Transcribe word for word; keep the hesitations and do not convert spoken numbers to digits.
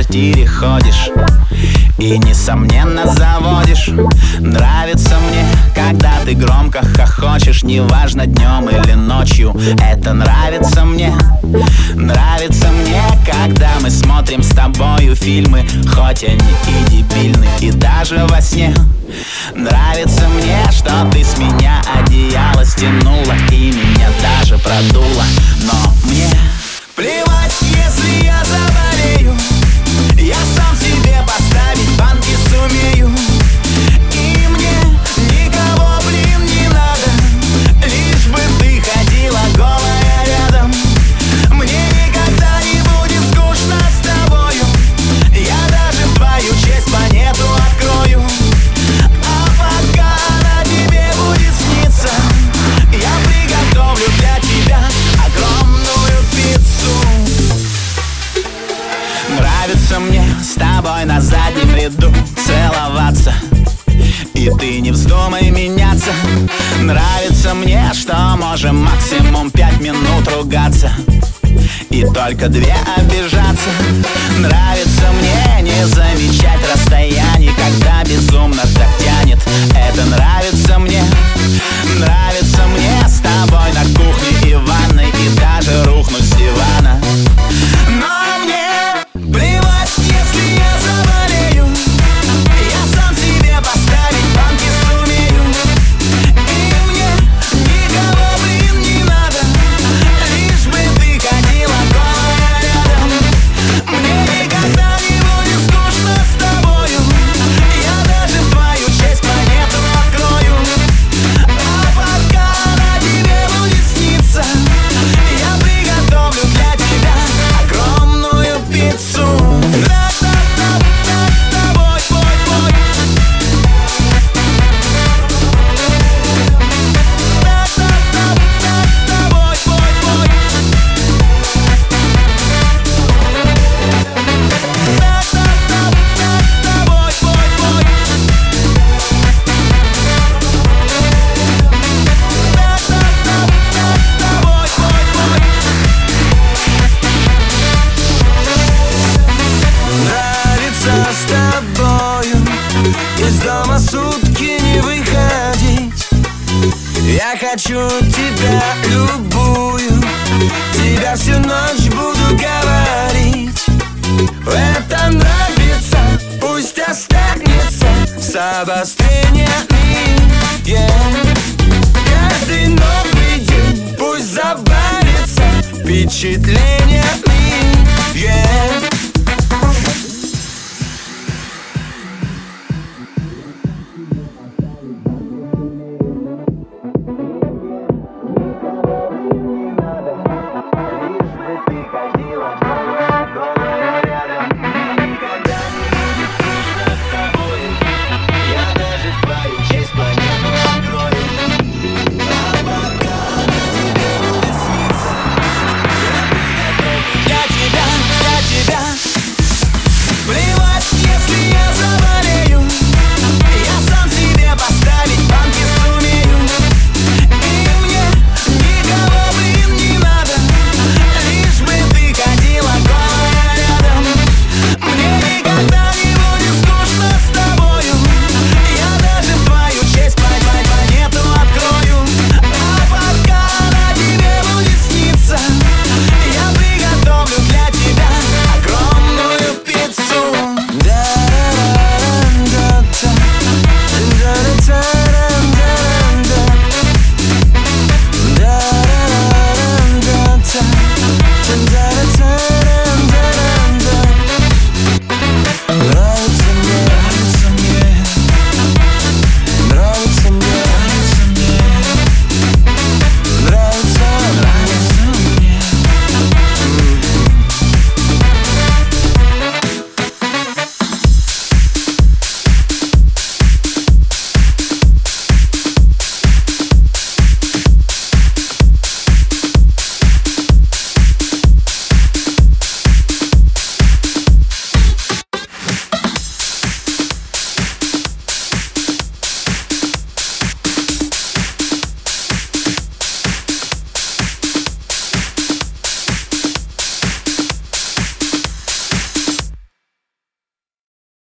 квартире ходишь и, несомненно, заводишь. Нравится мне, когда ты громко хохочешь, неважно, днем или ночью. Это нравится мне. Нравится мне, когда мы смотрим с тобою фильмы, хоть они и дебильны, и даже во сне. Нравится мне, что ты с меня одеяло стянула и меня даже продула. Но мне плевать, если я заболею, я сам себе поставить банки сумею. И мне никого, блин, не надо, лишь бы ты ходила голая рядом. Мне никогда не будет скучно с тобою, я даже в твою честь планету открою. А пока она тебе будет сниться, я приготовлю для тебя огромную пиццу. Нравится мне с тобой на заднем ряду целоваться, и ты не вздумай меняться. Нравится мне, что можем максимум пять минут ругаться и только две обижаться. Нравится мне не замечать расстояние, когда безумно так тянет. Это нравится мне. Нравится мне с тобой на кухне и ванной, и даже рухнуть с дивана. Но мне плевать, если я заболею, я сам себе поставить банки сумею. И мне никого, блин, не надо, лишь бы ты ходила голая рядом. Мне никогда не будет скучно с тобою, я даже в твою честь планету открою. А пока она тебе будет сниться, я приготовлю для тебя огромную пиццу. С тобою из дома сутки не выходить. Я хочу тебя любую, тебя всю ночь буду говорить. Это нравится, пусть останется с обострениями, yeah. Каждый новый день пусть забавится впечатлениями.